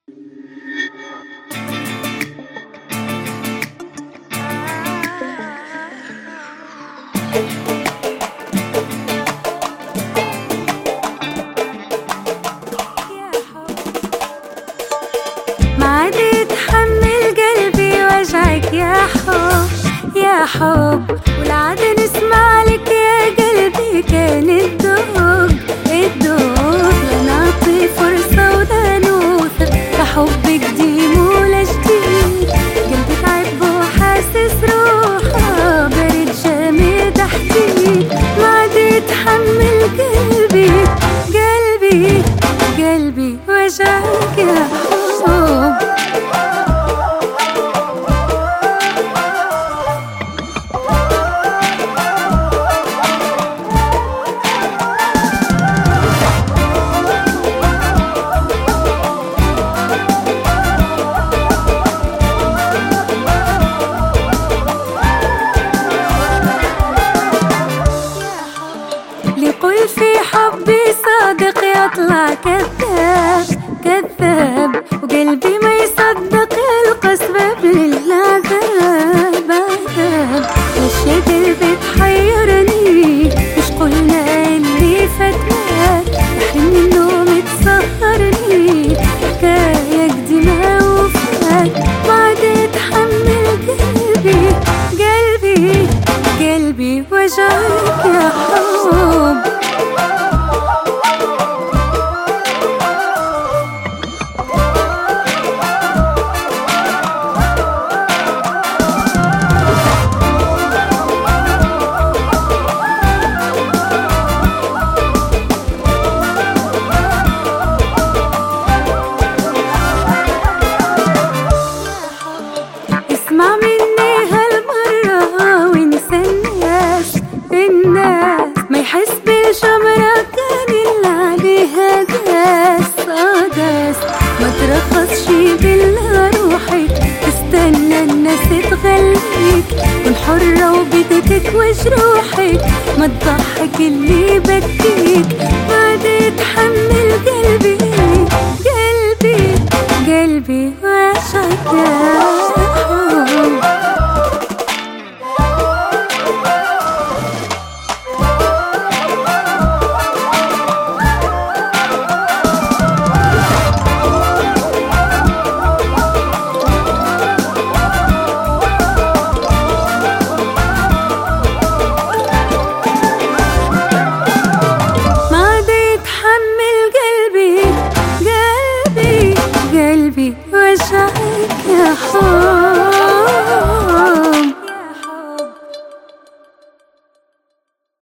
ما عاد يتحمل قلبي وجعك يا حب يا حب، ولا عاد نسمع لك يا قلبي كان الدوق لا نعطي فرصة ولا نوثق لحب قديم ولا جديد. قلبي تعب وحاسس روحه برد جامد حديد. ما عاد يتحمل قلبي وجعك يا حب. لقل في حبي صادق يطلع كذاب، وقلبي ما يصدق يلقى سبب للعذاب. وش قلبي تحيرني، مش قلنا اللي فاتناك يحرم النوم تسهرني حكاية قديمة وفات. ما عاد يتحمل قلبي وجعك يا حب. اسمع مني هالمرة وانسى الناس ما يحس بالجمرة كان اللي عليها داس. ما ترخص شي بالله روحك، تستنى الناس تغليك، كن حرة وبدكك وجروحك، ما تضحك اللي يبكيك. ما عاد يتحمل قلبي وجعك يا حب. قلبي